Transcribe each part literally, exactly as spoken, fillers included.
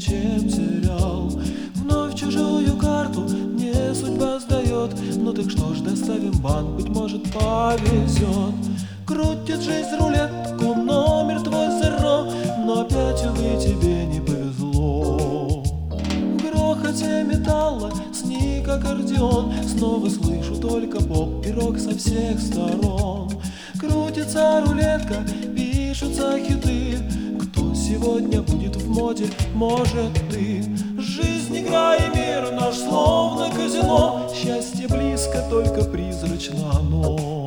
чем сериал. Вновь чужую карту мне судьба сдает. Ну так что ж, доставим банк, быть может повезет. Крутит жизнь рулетку, номер твой зеро, но опять, увы, тебе не повезло. В грохоте металла сник аккордеон, снова слышу только поп и рок со всех сторон. Крутится рулетка, пишутся хиты. Кто сегодня будет в моде, может ты. Жизнь, игра и мир наш словно казино. Счастье близко, только призрачно оно.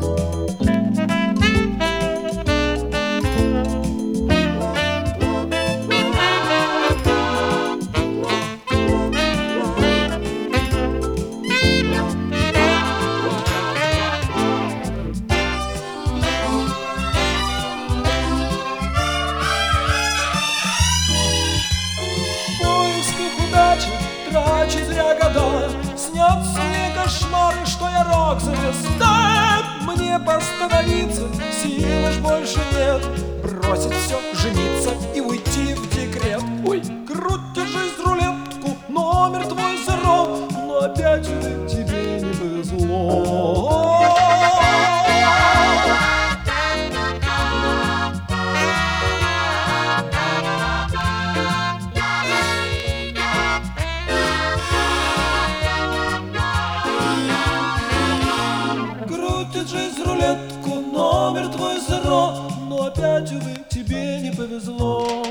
Трачу зря года, снятся мне кошмары, что я рок-звезда. Мне постановиться, сил уж больше нет, бросить все, жениться и уйти в декрет. Ой, крутишь жизнь рулетку, номер твой зеро, но опять же тебе не повезло. Крутит жизнь рулетку, номер твой зеро, но опять, увы, тебе не повезло.